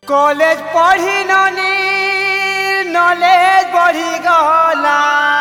College पढ़ी ननी knowledge बढ़ी गला।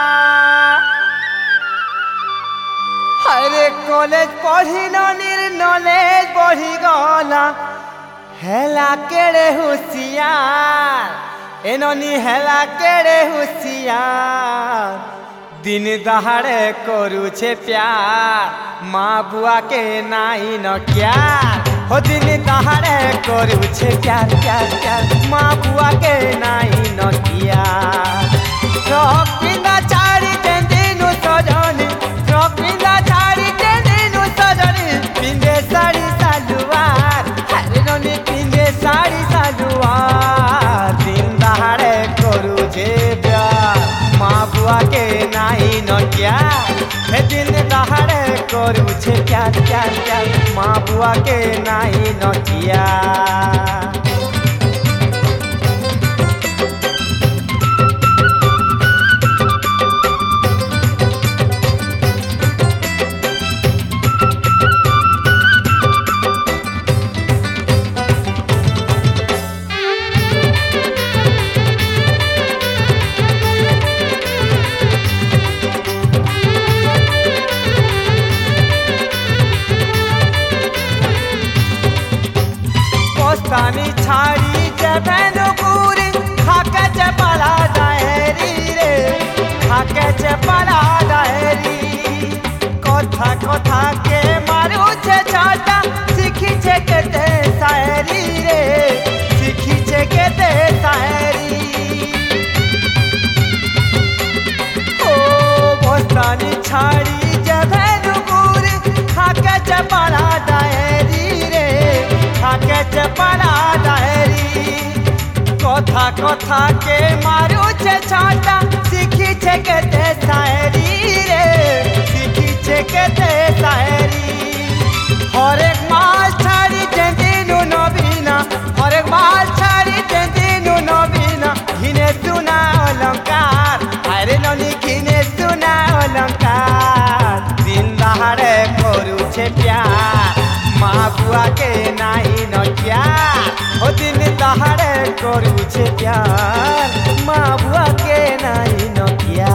अरे कॉलेज पढ़ी ननी नॉलेज बढ़ी गला। हेला केड़े होशियार ए ननी हेला केड़े होशियार। दिन दहाड़े करू छे प्यार माँ बुआ के नाई न क्या हो। दिन दहाड़े करू छे प्यार प्यार प्यार माँ बुआ के नाई न क्या। पिंदा चारी तेंदिनु सजनी पिंदा चारी तेंदिनु सजनी पिंदे साड़ी सालुआर। अरे ननी पिंदे साड़ी सालुआर। दिन दहाड़े करू छे प्यार माँ बुआ के नाई न क्या। दिन दहाड़े करू छे प्यार प्यार प्यार माँ बुआ के नाई न क्या। पोस्तानी छाड़ी जबेनु पूरी खाके चपला डायरी रे खाके चपला डायरी। कथा कथा के मारू छे चाटा सीखी छे केते शायरी रे सीखी छे केते शायरी। ओ पोस्तानी छाड़ी जबेनु पूरी खाके चपला डायरी रे खाके चपला डायरी। कथा कथा के मारू छे छाटा सीखी छे केते शायरी रे सीखी छे केते शायरी। हरेक माल छाड़ी जेंदिनु नबीना हरेक माल छाड़ी जेंदिनु नबीना घिने सुना अलंकार। अरे ननी घिने सुना अलंकार। दिन दहाड़े करू छे प्यार माँ बुआ के नाई न क्या। हो दिन दहाड़े करू छे प्यार माँ बुआ के नाई न क्या।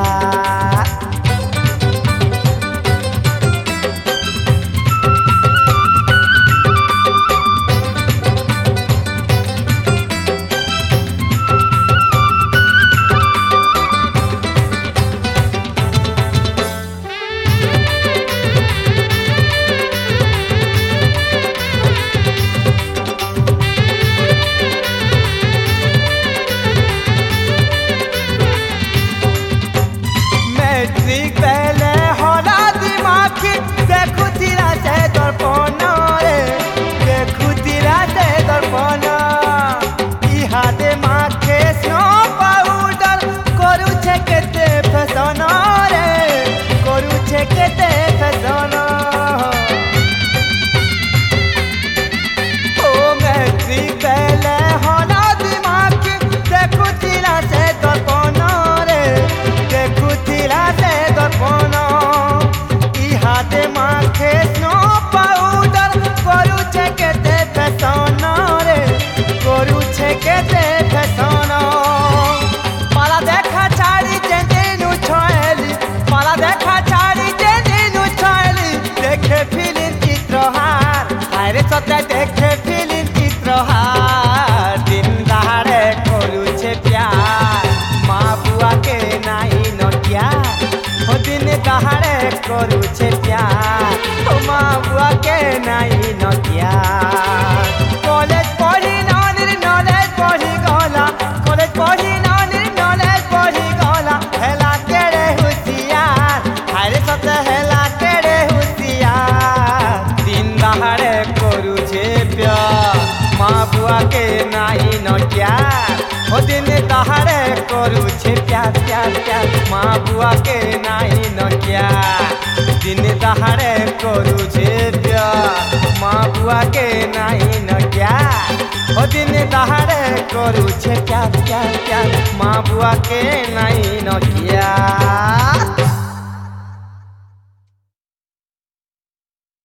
पहले होला दिमाग देखू तीरा से दर्पण रे देखू तीरा से दर्पण। इहादे माखे स्नो पाउडर करू छे केते फैशन रे करू छे केते फैशन। ओ मैट्रिक पहले होला दिमाग देखू तीरा से दर्पण रे देखू तीरा से दर्पण। इहादे माखे स्नो पाउडर करू छे केते फैशन रे करू छे केते फैशन। पाला देखा छाड़ी जेंदिनु छोएली पाला देखा छाड़ी जेंदिनु छोएली देखे फिल्म चित्रहार। अरे सत्य देखे फिल्म चित्रहार। दिन दहाड़े करू छे प्यार माँ बुआ के नाई न क्या। हो दिन दहाड़े करू छे प्यार माँ बुआ के नाई न क्या। कॉलेज पढ़ी ननी नॉलेज बढ़ी गला कॉलेज पढ़ी ननी नॉलेज बढ़ी गला। हेला केड़े होशियार अरे सत हेला केड़े होशियार। दिन दहाड़े करू छे प्यार माँ बुआ के नाई न क्या। हो दिन दहाड़े करू छे प्यार प्यार प्यार माँ बुआ के नाई न क्या। दिन दहाड़े करू छे प्यार माँ बुआ के नाई न क्या। हो दिन दहाड़े करू छे प्यार प्यार प्यार माँ बुआ के नाई न क्या।